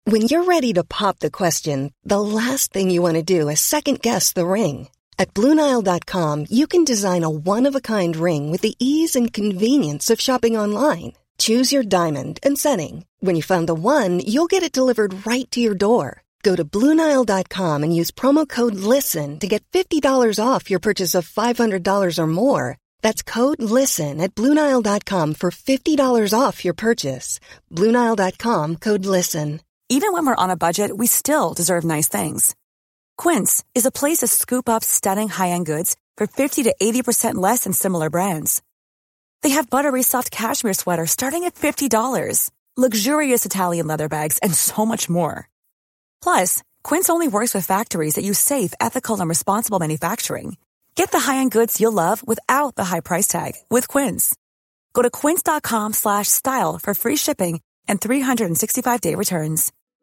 When you're ready to pop the question, the last thing you want to do is second-guess the ring. At BlueNile.com, you can design a one-of-a-kind ring with the ease and convenience of shopping online. Choose your diamond and setting. When you find the one, you'll get it delivered right to your door. Go to BlueNile.com and use promo code LISTEN to get $50 off your purchase of $500 or more. That's code LISTEN at BlueNile.com for $50 off your purchase. BlueNile.com, code LISTEN. Even when we're on a budget, we still deserve nice things. Quince is a place to scoop up stunning high-end goods for 50 to 80% less than similar brands. They have buttery soft cashmere sweaters starting at $50, luxurious Italian leather bags, and so much more. Plus, Quince only works with factories that use safe, ethical, and responsible manufacturing. Get the high-end goods you'll love without the high price tag with Quince. Go to quince.com/style for free shipping and 365-day returns.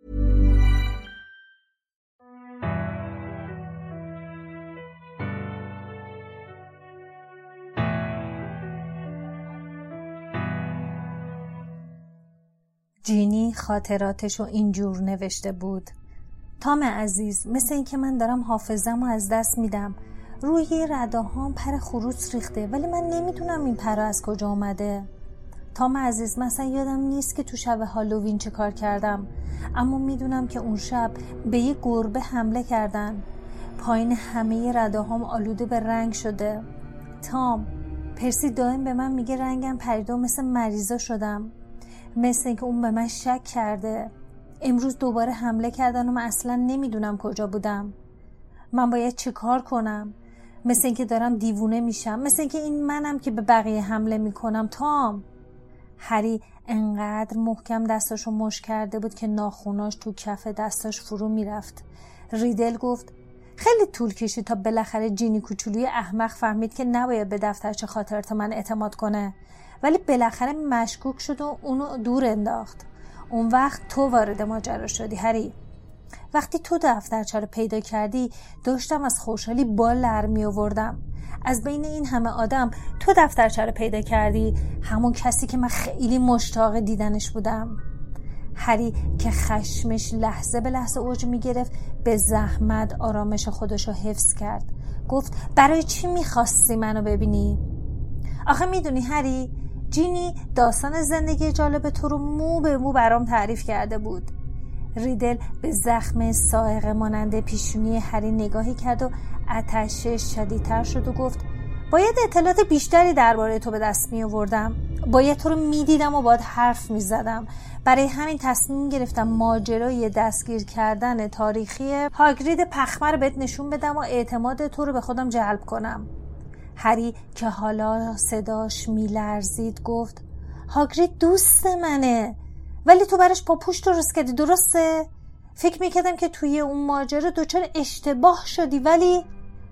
جینی خاطراتشو اینجور نوشته بود: تام عزیز، مثل این که من دارم حافظه‌مو از دست میدم. روی رداهام پر خروس ریخته ولی من نمیدونم این پر از کجا اومده. تام عزیز، مثلا یادم نیست که تو شب هالووین چه کار کردم، اما میدونم که اون شب به یه گربه حمله کردن. پایین همه رداهام آلوده به رنگ شده. تام، پرسی دائم به من میگه رنگم پریده و مثل مریضا شدم، مثل اینکه اون به من شک کرده. امروز دوباره حمله کردن و من اصلا نمیدونم کجا بودم. من باید چه کار کنم؟ مثل اینکه دارم دیوونه میشم، مثل اینکه این منم که به بقیه حمله میکنم. تام. هری انقدر محکم دستاشو مش کرده بود که ناخوناش تو کف دستاش فرو میرفت. ریدل گفت: خیلی طول کشید تا بالاخره جینی کوچولوی احمق فهمید که نباید به دفترچه خاطرات من اعتماد کنه، ولی بالاخره مشکوک شد و اونو دور انداخت. اون وقت تو وارد ماجرا شدی هری. وقتی تو دفترچه رو پیدا کردی داشتم از خوشحالی بال در می آوردم. از بین این همه آدم تو دفترچه رو پیدا کردی، همون کسی که من خیلی مشتاق دیدنش بودم. هری که خشمش لحظه به لحظه اوج می گرفت به زحمت آرامش خودشو حفظ کرد. گفت: برای چی میخواستی منو ببینی؟ آخه میدونی هری، جینی داستان زندگی جالب تو رو مو به مو برام تعریف کرده بود. ریدل به زخم صاعقه مانند پیشونی هری نگاهی کرد و آتشش شدیدتر شد و گفت: باید اطلاعات بیشتری درباره تو به دست می آوردم. باید تو رو می دیدم و باید حرف می زدم. برای همین تصمیم گرفتم ماجرای دستگیر کردن تاریخی هاگرید پخمه رو بهت نشون بدم و اعتماد تو رو به خودم جلب کنم. هری که حالا صداش می لرزید گفت: هاگرید دوست منه، ولی تو برش پاپوش درست کردی، درسته؟ فکر میکردم که توی اون ماجرا دچار اشتباه شدی، ولی...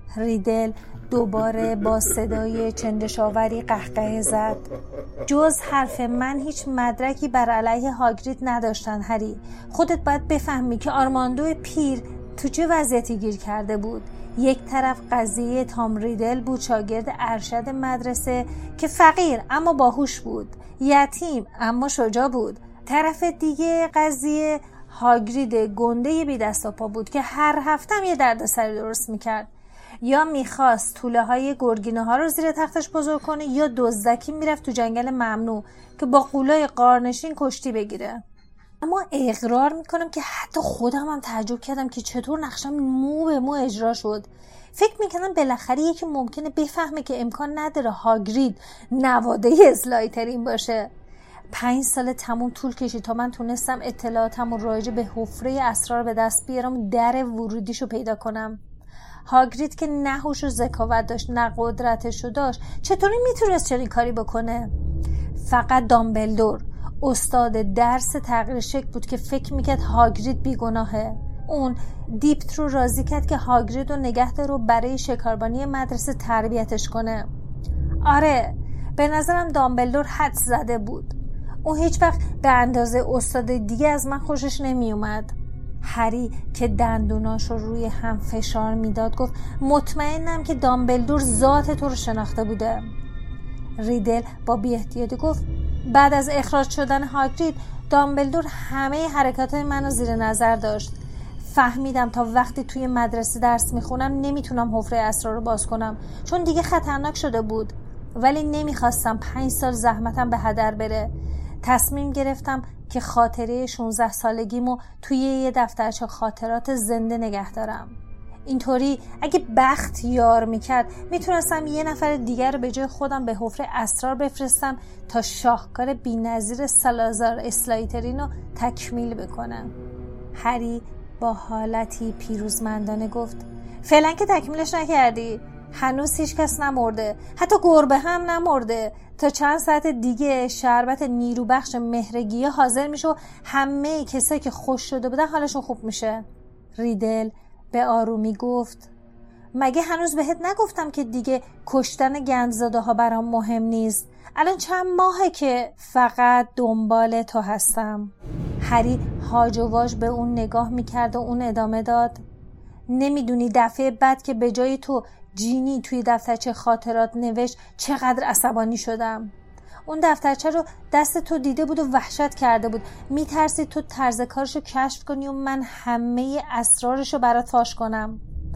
ریدل دوباره با صدای چندشاوری قهقه زد. جز حرف من هیچ مدرکی بر علیه هاگرید نداشتن هری. خودت باید بفهمی که آرماندو پیر تو چه وضعیتی گیر کرده بود. یک طرف قضیه تام ریدل بود، شاگرد ارشد مدرسه که فقیر اما باهوش بود، یتیم اما شجاع بود. طرف دیگه قضیه هاگرید گنده بی دست و پا بود که هر هفته هم یه دردسر درست میکرد. یا میخواست توله های گرگینه ها رو زیر تختش بزرگ کنه، یا دزدکی میرفت تو جنگل ممنوع که با قولای قارنشین کشتی بگیره. اما اقرار میکنم که حتی خودم هم تعجب کردم که چطور نقشم مو به مو اجرا شد. فکر میکنم بالاخره یکی ممکنه بفهمه که امکان نداره هاگرید نواده اسلایترین باشه. 5 سال تموم طول کشید تا من تونستم اطلاعاتم راجع به حفره اسرار به دست بیارم، در ورودیشو پیدا کنم. هاگرید که نه هوش و ذکاوت داشت نه قدرتشو داشت، چطوری میتونست چنین کاری بکنه؟ فقط دامبلدور استاد درس تغییر شکل بود که فکر میکرد هاگرید بیگناهه. اون دیپت رو راضی کرد که هاگرید رو نگه داره و برای شکاربانی مدرسه تربیتش کنه. آره، به نظرم دامبلدور حدس زده بود. اون هیچ وقت به اندازه استاد دیگه از من خوشش نمی اومد. هری که دندوناش رو روی هم فشار میداد گفت: مطمئنم که دامبلدور ذات تو رو شناخته بوده. ریدل با بی‌احتیاطی گفت: بعد از اخراج شدن هاگرید دامبلدور همه حرکات منو زیر نظر داشت. فهمیدم تا وقتی توی مدرسه درس میخونم نمیتونم حفره اسرار رو باز کنم، چون دیگه خطرناک شده بود. ولی نمیخواستم 5 سال زحمتم به هدر بره. تصمیم گرفتم که خاطره 16 سالگیمو توی یه دفترچه خاطرات زنده نگه دارم. اینطوری اگه بخت یار میکرد میتونستم یه نفر دیگر رو به جای خودم به حفره اسرار بفرستم تا شاهکار بی‌نظیر سالازار اسلایترین رو تکمیل بکنم. هری با حالتی پیروزمندانه گفت فعلا که تکمیلش نکردی. هنوز هیچ کس نمرده، حتی گربه هم نمرده. تا چند ساعت دیگه شربت نیروبخش مهرگیه حاضر میشه و همه کسایی که خوش شده بودن حالشون خوب میشه. ریدل به آرومی گفت مگه هنوز بهت نگفتم که دیگه کشتن گندزاده ها برام مهم نیست؟ الان چند ماهه که فقط دنبال تو هستم. هری هاج و واج به اون نگاه میکرد و اون ادامه داد نمیدونی دفعه بعد که به جای تو جینی توی دفترچه خاطرات نوشت چقدر عصبانی شدم. اون دفترچه رو دست تو دیده بود و وحشت کرده بود. میترسید تو طرز کارشو کشف کنی و من همه اسرارشو برات فاش کنم.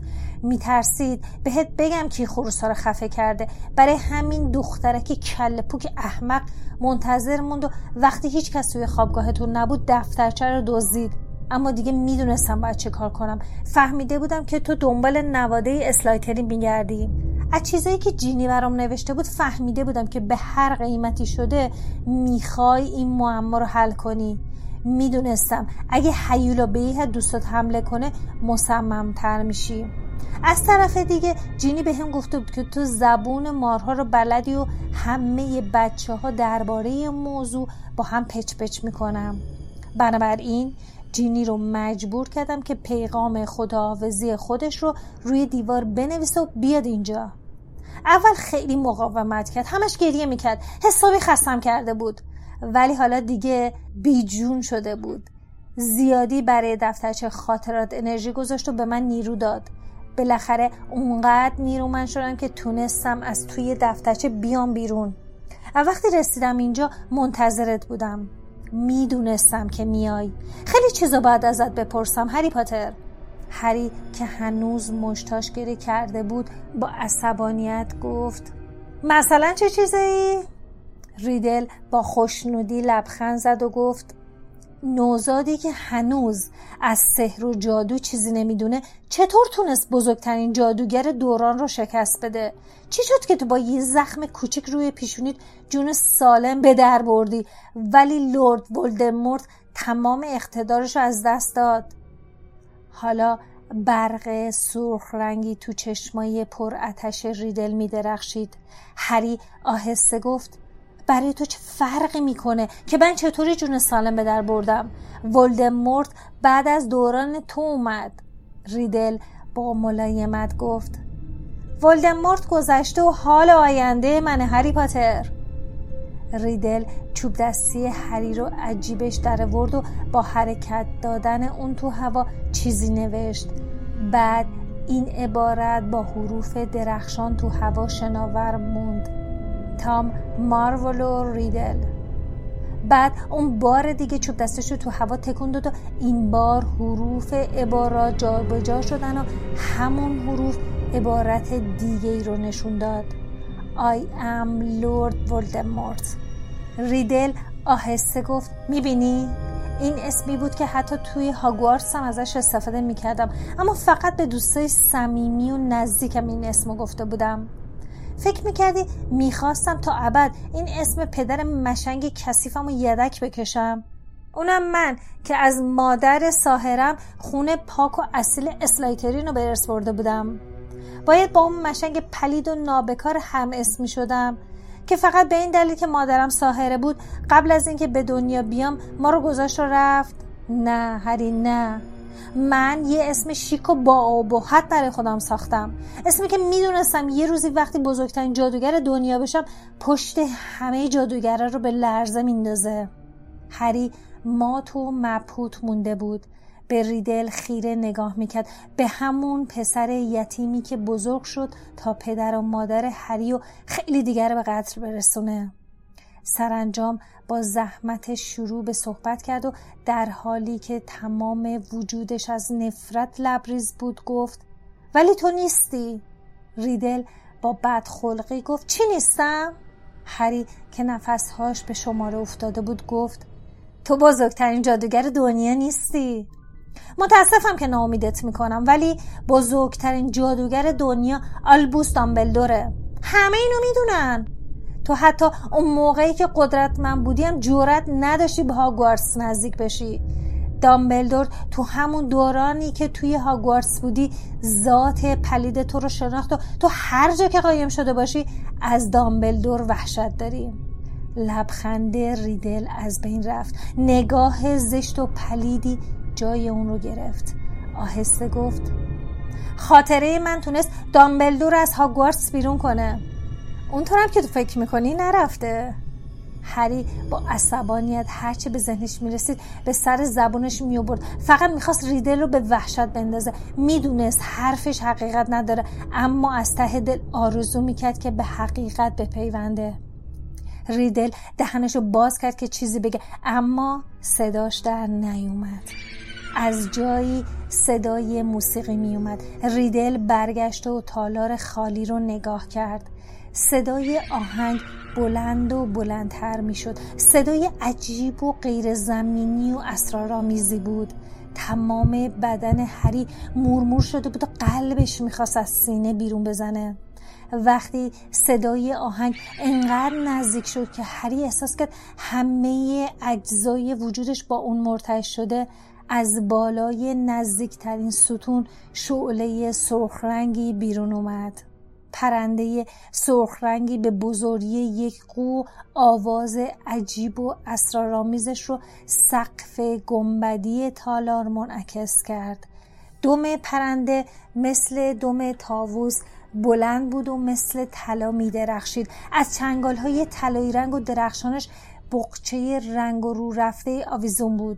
میترسید بهت بگم کی خروس‌ها رو خفه کرده. برای همین دخترکی کله پوک احمق منتظر موند و وقتی هیچ کس توی خوابگاهتون نبود دفترچه رو دزدید. اما دیگه میدونستم باید چه کار کنم. فهمیده بودم که تو دنبال نواده اسلایترین میگردی. از چیزایی که جینی برام نوشته بود فهمیده بودم که به هر قیمتی شده میخوای این معما رو حل کنی. میدونستم اگه هیولا به یه دوستات حمله کنه مصمم‌تر میشی. از طرف دیگه جینی به هم گفته بود که تو زبون مارها رو بلدی و همه بچه ها درباره موضوع با هم پچ پچ میکنم. بنابراین جینی رو مجبور کردم که پیغام خداحافظی خودش رو روی دیوار بنویسه و بیاد اینجا. اول خیلی مقاومت کرد، همش گریه میکرد، حسابی خستم کرده بود. ولی حالا دیگه بیجون شده بود. زیادی برای دفترچه خاطرات انرژی گذاشت و به من نیرو داد. بالاخره اونقدر نیرومند شدم که تونستم از توی دفترچه بیام بیرون. وقتی رسیدم اینجا منتظرت بودم. میدونستم که میای. خیلی چیزا باید ازت بپرسم هری پاتر. هری که هنوز مشتاش گری کرده بود با عصبانیت گفت مثلا چه چیزایی؟ ریدل با خوشنودی لبخند زد و گفت نوزادی که هنوز از سحر و جادو چیزی نمیدونه چطور تونست بزرگترین جادوگر دوران رو شکست بده؟ چی شد که تو با یه زخم کوچک روی پیشونیت جون سالم به در بردی ولی لرد ولدمورت تمام اقتدارش رو از دست داد؟ حالا برق سرخ رنگی تو چشمای پر آتش ریدل می درخشید. هری آهسته گفت برای تو چه فرقی میکنه که من چطوری جون سالم به در بردم؟ ولدمورت بعد از دوران تو اومد. ریدل با ملایمت گفت ولدمورت گذشته و حال آینده من هری پاتر. ریدل چوب دستی هری رو عجیبش در آورد و با حرکت دادن اون تو هوا چیزی نوشت. بعد این عبارت با حروف درخشان تو هوا شناور موند: تام مارولو ریدل. بعد اون بار دیگه چوب دستشو تو هوا تکون داد و این بار حروف عبارات جا به جا شدن و همون حروف عبارت دیگه ای رو نشون داد: I am Lord Voldemort. ریدل آهسته گفت میبینی؟ این اسمی بود که حتی توی هاگوارتس هم ازش استفاده میکردم، اما فقط به دوستای صمیمی و نزدیکم این اسمو گفته بودم. فکر میکردی میخواستم تا ابد این اسم پدر مشنگ کثیفم رو یدک بکشم؟ اونم من که از مادر ساحرم خونه پاک و اصیل اسلایترین رو به ارث برده بودم. باید با اون مشنگ پلید و نابکار هم اسمی شدم که فقط به این دلیل که مادرم ساحره بود قبل از اینکه به دنیا بیام ما رو گذاشت و رفت؟ نه هری، نه. من یه اسم شیک و با ابهت برای خودم ساختم، اسمی که میدونستم یه روزی وقتی بزرگترین جادوگر دنیا بشم پشت همه جادوگرا رو به لرزه میندازه. هری مات و مبهوت مونده بود. به ریدل خیره نگاه میکرد، به همون پسر یتیمی که بزرگ شد تا پدر و مادر هری و خیلی دیگر به قتل برسونه. سرانجام با زحمت شروع به صحبت کرد و در حالی که تمام وجودش از نفرت لبریز بود گفت ولی تو نیستی. ریدل با بدخلقی گفت چی نیستم؟ هری که نفسهاش به شماره افتاده بود گفت تو بزرگترین جادوگر دنیا نیستی. متاسفم که ناامیدت میکنم ولی بزرگترین جادوگر دنیا آلبوس دامبلدوره. همه اینو میدونن. تو حتی اون موقعی که قدرتمند بودی هم جرأت نداشتی به هاگوارتس نزدیک بشی. دامبلدور تو همون دورانی که توی هاگوارتس بودی ذات پلید تو رو شناخت و تو هر جا که قایم شده باشی از دامبلدور وحشت داری. لبخند ریدل از بین رفت. نگاه زشت و پلیدی جای اون رو گرفت. آهسته گفت خاطره من تونست دامبلدور از هاگوارتس بیرون کنه. اونطورم که تو فکر میکنی نرفته. هری با عصبانیت هرچی به ذهنش میرسید به سر زبونش میوبرد. فقط میخواست ریدل رو به وحشت بندازه. میدونست حرفش حقیقت نداره اما از ته دل آرزو میکرد که به حقیقت بپیونده. ریدل دهنشو باز کرد که چیزی بگه اما صداش در نیومد. از جایی صدای موسیقی میومد. ریدل برگشت و تالار خالی رو نگاه کرد. صدای آهنگ بلند و بلندتر می شد. صدای عجیب و غیر زمینی و اسرارآمیزی بود. تمام بدن هری مورمور شده بود و قلبش می خواست از سینه بیرون بزنه. وقتی صدای آهنگ انقدر نزدیک شد که هری احساس کرد همه اجزای وجودش با اون مرتعش شده، از بالای نزدیکترین ستون شعله سرخرنگی بیرون اومد. پرنده سرخرنگی به بزرگی یک قو آواز عجیب و اسرارآمیزش رو سقف گنبدی تالار منعکس کرد. دم پرنده مثل دم طاووس بلند بود و مثل طلا می درخشید. از چنگال‌های طلایی رنگ و درخشانش بقچه رنگ و رو رفته آویزون بود.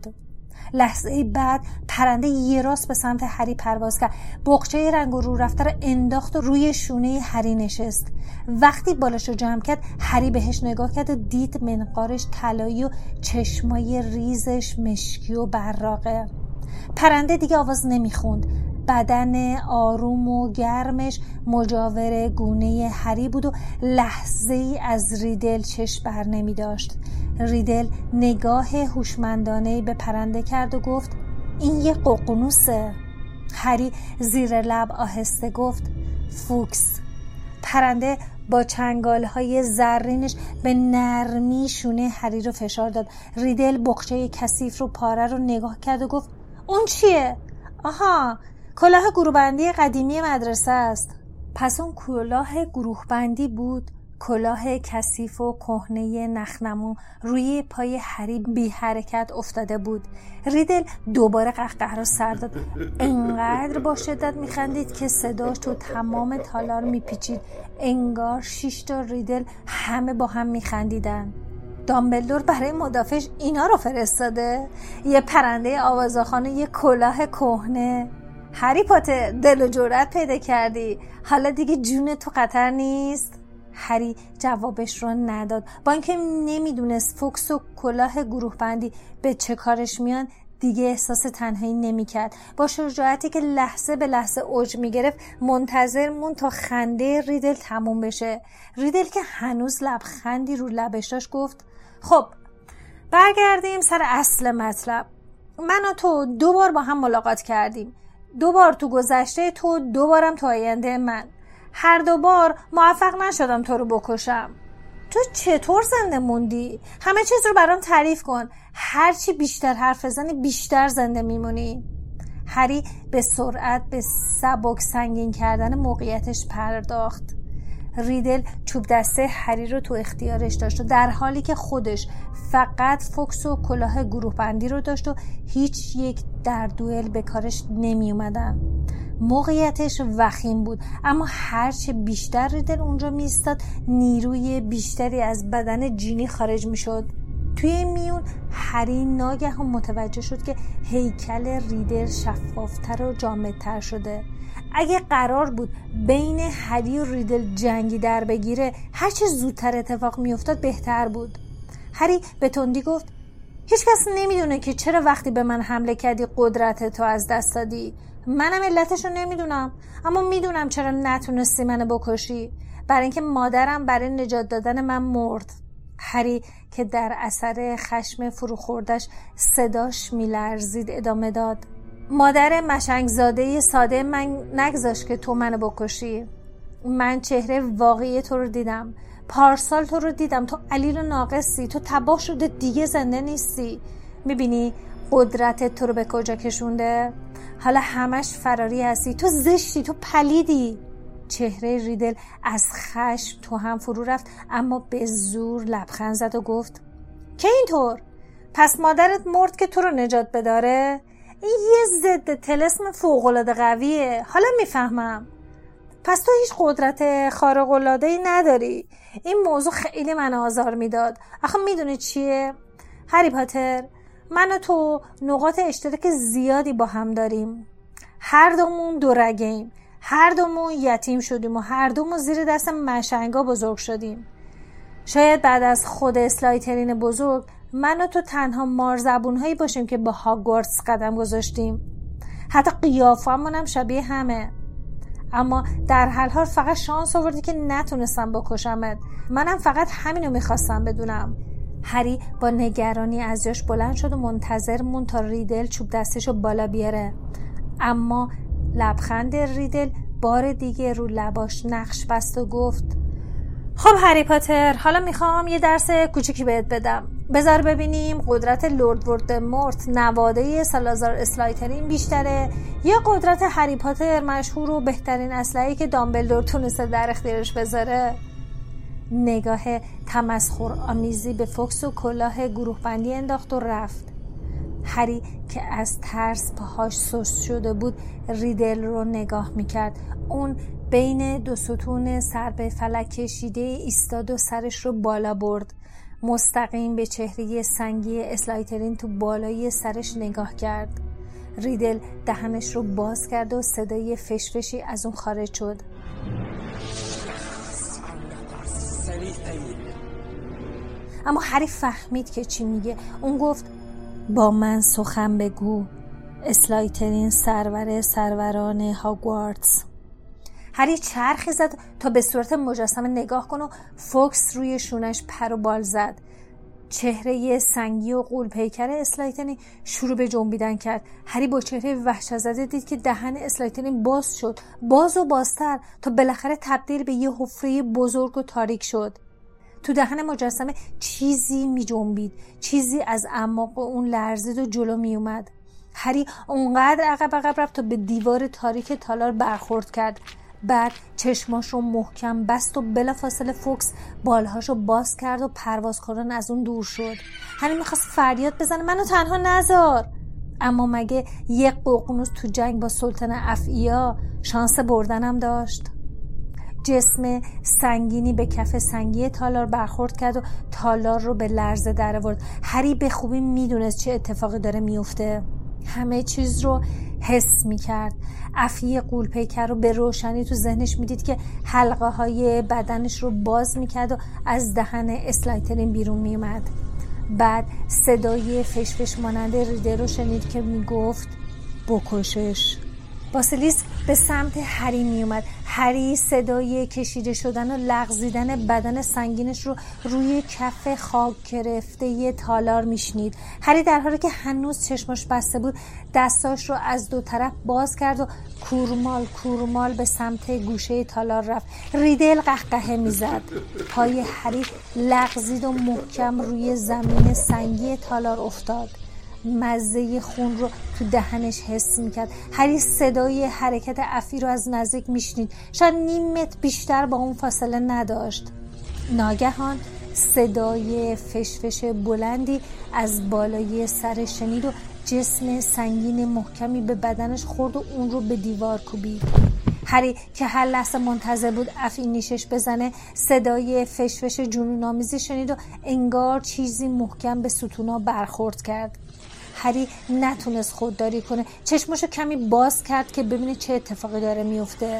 لحظه بعد پرنده یه راست به سمت هری پرواز کرد. بقچه رنگ و رو رفته رو انداخت و روی شونه هری نشست. وقتی بالاشو جمع کرد هری بهش نگاه کرد و دید منقارش طلایی و چشمای ریزش مشکی و براقه. پرنده دیگه آواز نمیخوند. بدن آروم و گرمش مجاور گونه هری بود و لحظه ای از ریدل چشم بر نمی داشت. ریدل نگاه هوشمندانه‌ای به پرنده کرد و گفت این یه ققنوسه. هری زیر لب آهسته گفت فوکس. پرنده با چنگال‌های زرینش به نرمی شونه هری رو فشار داد. ریدل بقچه کثیف رو پاره رو نگاه کرد و گفت اون چیه؟ آها، کلاه گروهبندی قدیمی مدرسه است. پس اون کلاه گروهبندی بود. کلاه کثیف و کهنه نخنمو روی پای هری بی حرکت افتاده بود. ریدل دوباره قهقه را سر داد. انقدر با شدت میخندید که صداش تو تمام تالار میپیچید. انگار 6 تا ریدل همه با هم میخندیدن. دامبلدور برای مدافعش اینا رو فرستاده؟ یه پرنده آوازخوان و یه کلاه کهنه. هری پاتر دل و جرأت پیدا کردی. حالا دیگه جون تو خطر نیست؟ هری جوابش رو نداد. با اینکه نمیدونست فوکس و کلاه گروه بندی به چه کارش میان دیگه احساس تنهایی نمیکرد. با شجاعتی که لحظه به لحظه اوج میگرفت منتظر مون تا خنده ریدل تموم بشه. ریدل که هنوز لبخندی رو لبش داشت گفت خب برگردیم سر اصل مطلب. من و تو 2 بار با هم ملاقات کردیم. 2 بار تو گذشته تو، 2 بارم تو آینده من. هر 2 بار موفق نشدم تو رو بکشم. تو چطور زنده موندی؟ همه چیز رو برام تعریف کن. هرچی بیشتر حرف بزنی بیشتر زنده میمونی. هری به سرعت به سبک سنگین کردن موقعیتش پرداخت. ریدل چوب دسته هری رو تو اختیارش داشت و در حالی که خودش فقط فوکس و کلاه گروه بندی رو داشت و هیچ یک در دوئل به کارش نمی اومدن. موقعیتش وخیم بود اما هرچه بیشتر ریدل اونجا می ایستاد نیروی بیشتری از بدن جینی خارج می شد. توی میون هری ناگهان متوجه شد که هیکل ریدل شفافتر و جامدتر شده. اگه قرار بود بین هری و ریدل جنگی در بگیره هرچه زودتر اتفاق می افتاد بهتر بود. هری به تندی گفت هیچ کس نمیدونه که چرا وقتی به من حمله کردی قدرت تو از دست دادی. منم علتشو نمیدونم، اما میدونم چرا نتونستی منو بکشی. برای اینکه مادرم برای نجات دادن من مرد. هری که در اثر خشم فروخوردش صداش میلرزید ادامه داد. مادر مشنگزاده ساده من نگذاشت که تو منو بکشی. من چهره واقعی تو رو دیدم. پارسال تو رو دیدم. تو علیل و ناقصی. تو تباه شده دیگه زنده نیستی. میبینی قدرتت تو رو به کجا کشونده؟ حالا همش فراری هستی. تو زشتی. تو پلیدی. چهره ریدل از خشم تو هم فرو رفت، اما به زور لبخند زد و گفت که اینطور؟ پس مادرت مرد که تو رو نجات بداره؟ این یه ضد طلسم فوق‌العاده قویه. حالا میفهمم. پس تو هیچ قدرت خارق‌العاده‌ای نداری. این موضوع خیلی من آزار میداد. آخه میدونی چیه؟ هری پاتر، من و تو نقاط اشتراک زیادی با هم داریم. هر دومون دورگیم. هر دومون یتیم شدیم و هر دومون زیر دست مشنگا بزرگ شدیم. شاید بعد از خود اسلایترین بزرگ من و تو تنها مارزبونهایی باشیم که با هاگوارتس قدم گذاشتیم. حتی قیافمون هم شبیه همه. اما در هر حال فقط شانس آوردی که نتونستم بکشمت. منم فقط همینو میخواستم بدونم. هری با نگرانی از جاش بلند شد و منتظر مون تا ریدل چوب دستشو بالا بیاره، اما لبخند ریدل بار دیگه رو لباش نقش بست و گفت خب هری پاتر، حالا میخوام یه درس کوچیکی بهت بدم. بذار ببینیم قدرت لورد ولدمورت نواده سالازار اسلایترین بیشتره یا قدرت هری پاتر مشهور و بهترین اسلحه‌ای که دامبلدور تونسته در اختیارش بذاره. نگاه تمسخرآمیزی به فوکس و کلاه گروه بندی انداخت و رفت. هری که از ترس پاهاش سست شده بود ریدل رو نگاه میکرد. اون بین دو ستون سر به فلک کشیده ایستاد و سرش رو بالا برد. مستقیم به چهره سنگی اسلایترین تو بالای سرش نگاه کرد. ریدل دهنش رو باز کرد و صدای فشفشی از اون خارج شد. اما هری فهمید که چی میگه. اون گفت با من سخن بگو، اسلایترین سرور سروران هاگوارتس. هری چرخی زد تا به صورت مجسمه نگاه کنه و فوکس روی شونش پر و بال زد. چهره سنگی و غول پیکر اسلایترین شروع به جنبیدن کرد. هری با چهره وحشت زده دید که دهن اسلایترین باز شد، باز و بازتر، تا بالاخره تبدیل به یه حفره بزرگ و تاریک شد. تو دهن مجسمه چیزی می جنبید، چیزی از اعماق اون لرزید و جلو می اومد. هری اونقدر عقب رفت تا به دیوار تاریک تالار برخورد کرد. بعد چشماش رو محکم بست و بلافاصله فوکس بالهاشو باز کرد و پرواز کنان از اون دور شد. هری میخواست فریاد بزنه منو تنها نذار، اما مگه یک ققنوس تو جنگ با سلطان افعیا شانس بردنم داشت؟ جسم سنگینی به کف سنگی تالار برخورد کرد و تالار رو به لرزه در آورد. هری به خوبی میدونست چه اتفاقی داره میفته. همه چیز رو حس میکرد. افعی غول‌پیکر رو به روشنی تو ذهنش میدید که حلقه های بدنش رو باز میکرد و از دهن اسلایترین بیرون میومد. بعد صدای فشفش مانند ریدل رو شنید که میگفت بکشش. باسیلیسک به سمت هری می اومد. هری صدای کشیده شدن و لغزیدن بدن سنگینش رو روی کف خاک گرفته تالار میشنید. هری در حالی که هنوز چشماش بسته بود دستاش رو از دو طرف باز کرد و کورمال به سمت گوشه تالار رفت. ریدل قهقهه میزد. پای هری لغزید و محکم روی زمین سنگی تالار افتاد. مزه خون رو تو دهنش حس میکرد. هری صدای حرکت افعی رو از نزدیک میشنید. شاید نیم متر بیشتر با اون فاصله نداشت. ناگهان صدای فشفش بلندی از بالای سر شنید و جسم سنگین محکمی به بدنش خورد و اون رو به دیوار کوبید. هری که هر لحظه منتظر بود افعی نیشش بزنه صدای فشفش جنون‌آمیزی شنید و انگار چیزی محکم به ستونا برخورد کرد. هری نتونست خودداری کنه. چشماشو کمی باز کرد که ببینه چه اتفاقی داره میفته.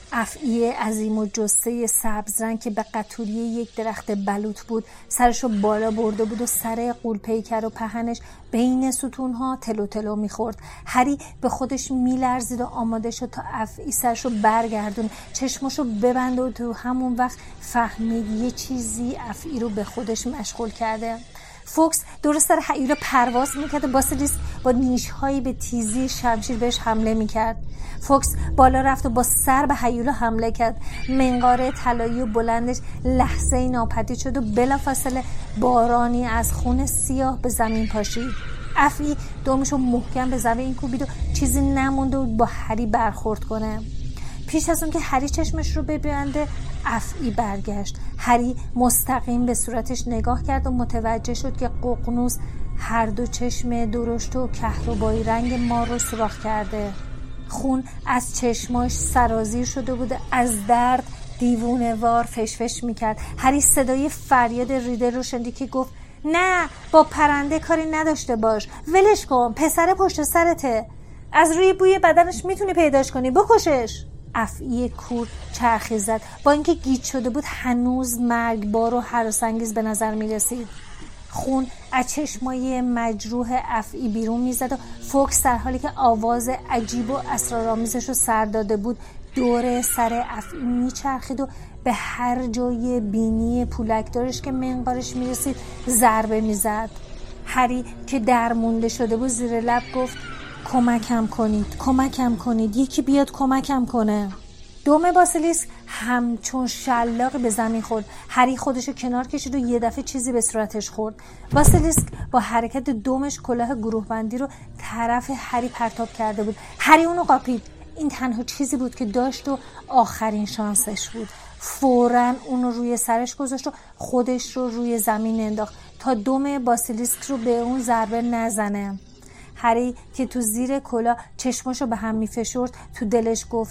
افعی عظیم و جثه سبز رنگ که به قطوری یک درخت بلوط بود سرشو بالا برده بود و سر غول پیکر و پهنش بین ستونها تلو تلو میخورد. هری به خودش میلرزید و آماده شد تا افعی سرشو برگردون، چشمشو ببند و تو همون وقت فهمید یه چیزی افعی رو به خودش مشغول کرده. فوکس درست سر هیولا پرواز میکرد و باسیلیسک با نیشهایی به تیزی شمشیر بهش حمله میکرد. فوکس بالا رفت و با سر به هیولا حمله کرد. منقار طلایی و بلندش لحظه‌ای ناپدید شد و بلافاصله بارانی از خون سیاه به زمین پاشید. افعی دومشو محکم به زمین کوبید و چیزی نمونده بود با هری برخورد کنه. پیش از اون که هری چشمش رو ببنده افعی برگشت. هری مستقیم به صورتش نگاه کرد و متوجه شد که ققنوس هر دو چشم درشت و کهربایی رنگ مار رو سوراخ کرده. خون از چشماش سرازیر شده بود، از درد دیوونه وار فشفش میکرد. هری صدای فریاد ریدل رو شنید که گفت نه، با پرنده کاری نداشته باش، ولش کن، پسر پشت سرته، از روی بوی بدنش میتونی پیداش کنی، بکشش. افعی کور چرخی زد. با اینکه گیج شده بود هنوز مرگبار و هراس‌انگیز به نظر میرسید. خون از چشمای مجروح افعی بیرون میزد و فوکس در حالی که آواز عجیب و اسرارآمیزش رو سر داده بود دور سر افعی میچرخید و به هر جای بینی پولکدارش که منقارش میرسید ضربه میزد. هری که درمونده شده بود زیر لب گفت کمکم کنید، کمکم کنید، یکی بیاد کمکم کنه. دوم باسیلیسک همچون شلاقی به زمین خورد. هری خودشو کنار کشید و یه دفعه چیزی به صورتش خورد. باسیلیسک با حرکت دومش کلاه گروه بندی رو طرف هری پرتاب کرده بود. هری اونو قاپید. این تنها چیزی بود که داشت و آخرین شانسش بود. فوراً اونو روی سرش گذاشت و خودش رو روی زمین انداخت تا دوم باسیلیسک رو به اون ضربه نزنه. هری که تو زیر کلاه چشماشو به هم میفشرد تو دلش گفت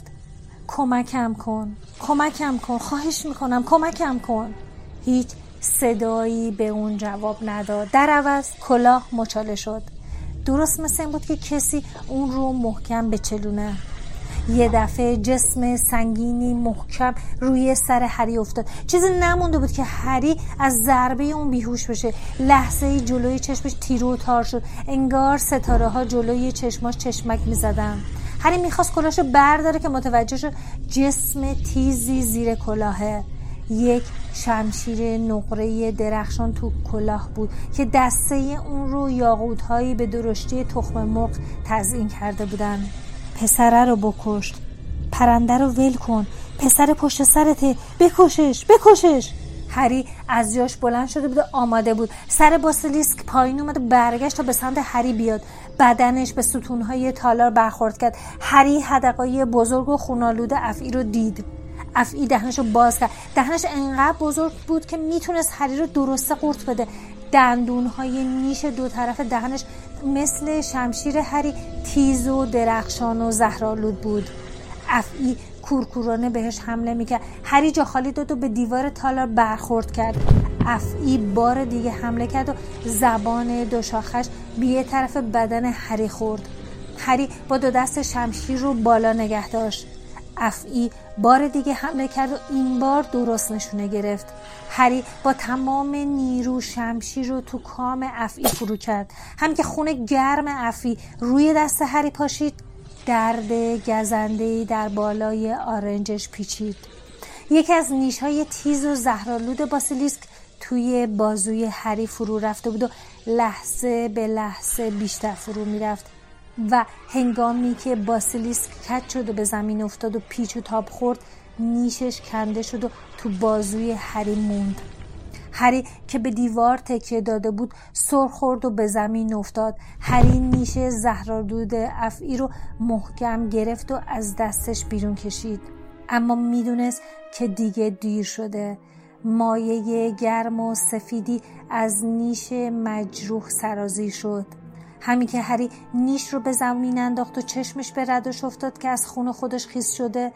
کمکم کن، کمکم کن، خواهش میکنم کمکم کن. هیچ صدایی به اون جواب نداد. در عوض کلاه مچاله شد. درست مثل این بود که کسی اون رو محکم بچلونه. یه دفعه جسم سنگینی محکم روی سر هری افتاد. چیزی نمونده بود که هری از ضربه اون بیهوش بشه. لحظه‌ای جلوی چشمش تیرو و تار شد. انگار ستاره ها جلوی چشماش چشمک می‌زدن. هری می‌خواست کلاهشو برداره که متوجه شد جسم تیزی زیر کلاهه. یک شمشیر نقره درخشان تو کلاه بود که دسته اون رو یاقوت‌هایی به درشتی تخم مرغ تزیین کرده بودن. پسره رو بکش، پرنده رو ول کن، پسر پشت سرته، بکشش، بکشش. هری از جاش بلند شده بود و آماده بود. سر باسیلیسک پایین اومد و برگشت تا به سمت هری بیاد. بدنش به ستونهای تالار برخورد کرد. هری حدقای بزرگ و خونالود افعی رو دید. افعی دهنشو باز کرد. دهنش انقدر بزرگ بود که میتونست هری رو درسته قورت بده. دندونهای نیش دو طرف دهنش مثل شمشیر هری تیز و درخشان و زهرآلود بود. افعی کورکورانه بهش حمله میکرد. هری جا خالی داد و به دیوار تالار برخورد کرد. افعی بار دیگه حمله کرد و زبان دو شاخش به یه طرف بدن هری خورد. هری با دو دست شمشیر رو بالا نگه داشت. افعی بار دیگه حمله کرد و این بار درست نشونه گرفت. هری با تمام نیرو شمشیر رو تو کام افعی فرو کرد. همین که خون گرم افعی روی دست هری پاشید درد گزنده‌ای در بالای آرنجش پیچید. یکی از نیش‌های تیز و زهرآلود باسیلیسک توی بازوی هری فرو رفته بود و لحظه به لحظه بیشتر فرو میرفت و هنگامی که باسیلیسک کج شد و به زمین افتاد و پیچ و تاب خورد نیشش کنده شد و تو بازوی هری موند. هری که به دیوار تکیه داده بود سر خورد و به زمین افتاد. هری نیش زهرآلود افعی رو محکم گرفت و از دستش بیرون کشید، اما میدونست که دیگه دیر شده. مایه گرم و سفیدی از نیش مجروح سرازیر شد. همین که هری نیش رو به زمین انداخت و چشمش به ردش افتاد که از خون خودش خیس شده،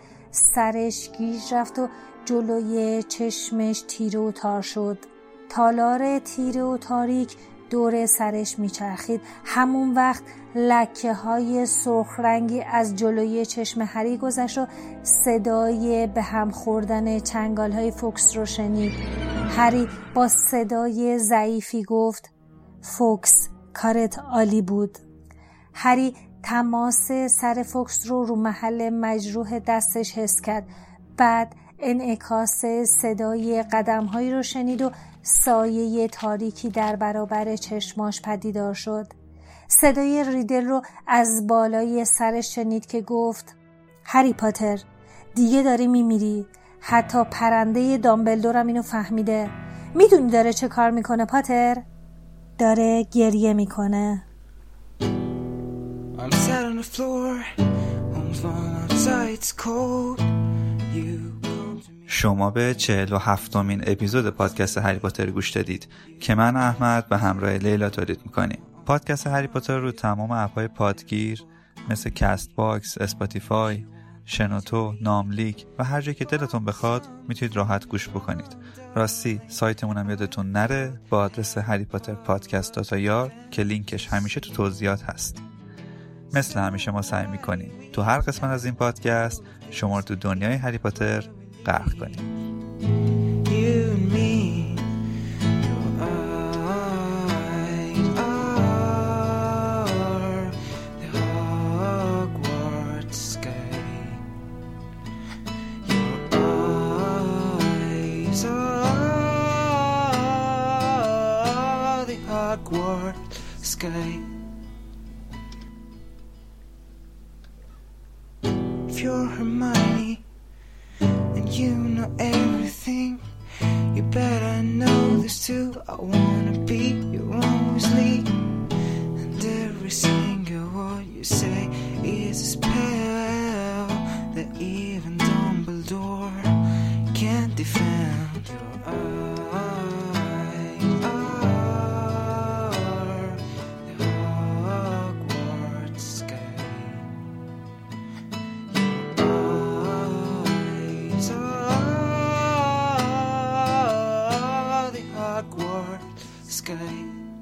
سرش گیج رفت و جلوی چشمش تیره و تار شد. تالار تیره و تاریک دور سرش میچرخید. همون وقت لکه های سرخ رنگی از جلوی چشم هری گذشت و صدای به هم خوردن چنگال های فوکس رو شنید. هری با صدای ضعیفی گفت فوکس، کارت عالی بود. هری تماس سر فوکس رو محل مجروح دستش حس کرد. بعد انعکاس صدای قدم‌هایی رو شنید و سایه تاریکی در برابر چشماش پدیدار شد. صدای ریدل رو از بالای سرش شنید که گفت هری پاتر، دیگه داری میمیری. حتی پرنده دامبلدورم اینو فهمیده. میدونی داره چه کار میکنه پاتر؟ داره گریه میکنه. I'm sat on the floor, home's warm outside, it's cold. شما به 47مین اپیزود پادکست هری پاتر گوش دادید که من احمد به همراه لیلا تولید میکنیم. پادکست هری پاتر رو تمام اپ‌های پادگیر مثل کست باکس، اسپاتیفای، شنوتو، ناملیک و هر جایی که دلتون بخواد میتونید راحت گوش بکنید. راستی سایتمون هم یادتون نره با آدرس haripoterpodcast.ir که لینکش همیشه تو توضیحات هست. مثل همیشه ما سعی میکنیم تو هر قسمت از این پادکست شما رو تو دنیای هری پاتر غرق کنیم. If you're Hermione and you know everything, you better know this too. I wanna be your own Weasley, and every single word you say is a spell that even Dumbledore can't defend. Your eyes are the Hogwarts sky. Your eyes are the Hogwarts sky.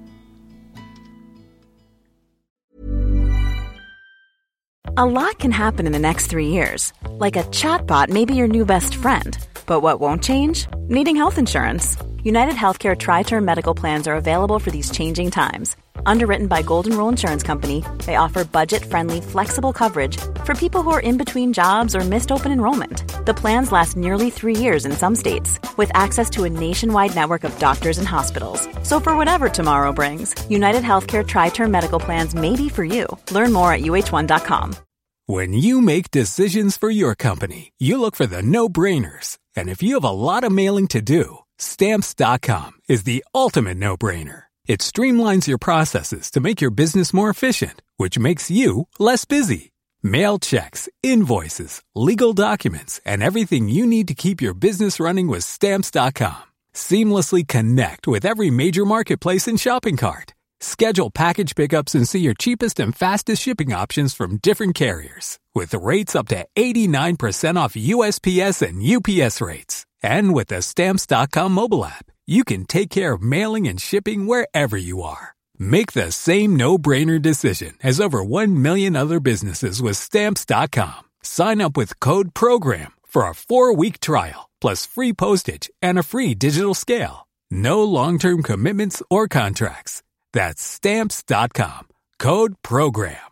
A lot can happen in the next 3 years. Like a chatbot may be your new best friend. But what won't change? Needing health insurance. United Healthcare Tri-Term Medical Plans are available for these changing times. Underwritten by Golden Rule Insurance Company, they offer budget-friendly, flexible coverage for people who are in between jobs or missed open enrollment. The plans last nearly 3 years in some states, with access to a nationwide network of doctors and hospitals. So for whatever tomorrow brings, United Healthcare Tri-Term Medical Plans may be for you. Learn more at uh1.com. When you make decisions for your company, you look for the no-brainers. And if you have a lot of mailing to do, Stamps.com is the ultimate no-brainer. It streamlines your processes to make your business more efficient, which makes you less busy. Mail checks, invoices, legal documents, and everything you need to keep your business running with Stamps.com. Seamlessly connect with every major marketplace and shopping cart. Schedule package pickups and see your cheapest and fastest shipping options from different carriers, with rates up to 89% off USPS and UPS rates. And with the Stamps.com mobile app, you can take care of mailing and shipping wherever you are. Make the same no-brainer decision as over 1 million other businesses with Stamps.com. Sign up with code PROGRAM for a 4-week trial, plus free postage and a free digital scale. No long-term commitments or contracts. That's Stamps.com. Code PROGRAM.